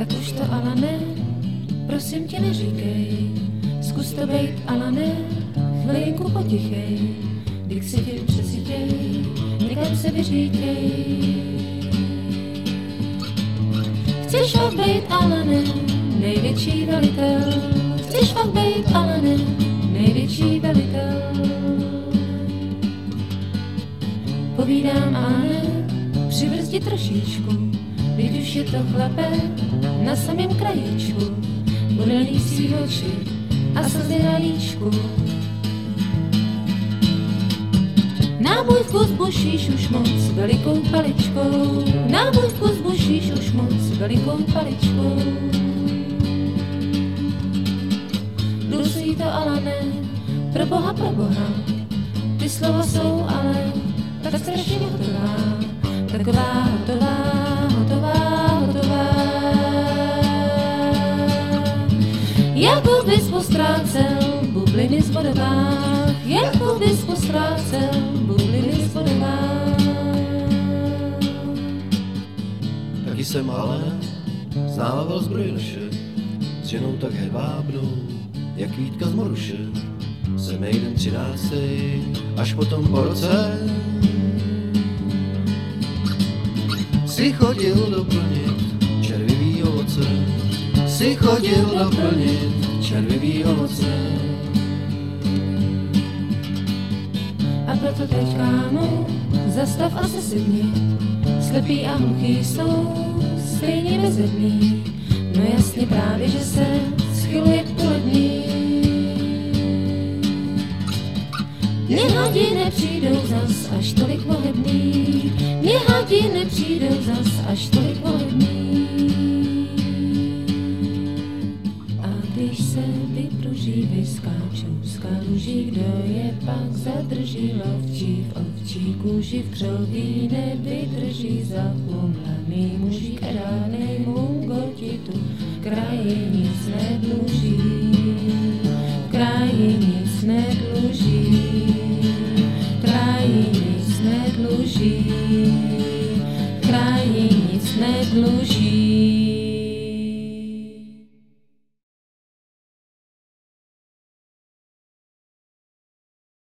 Už to, Alane, prosím tě neříkej, zkus to bejt, Alane, chvilinku potichej, když si tě přesytěj, někam se vyřítěj. Chceš fakt bejt, Alane, největší velitel, chceš fakt bejt, Alane, největší velitel. Povídám, Alane, přibrzdit trošičku, když už je to chlapec na samém krajíčku, bude lísí oči a slzy na líčku. Na můj vkus bušíš už moc velikou paličkou, na můj vkus bušíš už moc velikou paličkou. Dusí to, Alane, pro boha, ty slova jsou ale tak strašně hotová, taková hotová, hotová, hotová. Jako bys postrácel bubliny z vodovách, jako bys postrácel bubliny z vodovách. Taky jsem ale znával zbrojnoše, s ženou tak hedvábnou, jak Vítka z Moruše. Jsem jeden 13. až potom po roce si chodil doplnit červivý ovoce, si chodil doplnit červivý ovoce. A proto teď, kámo, zastav a sesedni, slepý a hluchý jsou stejně bezedný, no jasně právě, že se schyluje k polední. Mě hadi nepřijdou zas až tolik volebný, mě hadi nepřijdou zas až tolik volebný. A když se vypruží, vyskáčou z kaluží, kdo je pak zadrží lovčí v ovčí kůži, v křoví nevydrží zachumlaný mužík, ránej mungotitu v kraji nic nedluží, v kraji nic nedluží. Kraji nic nedluží,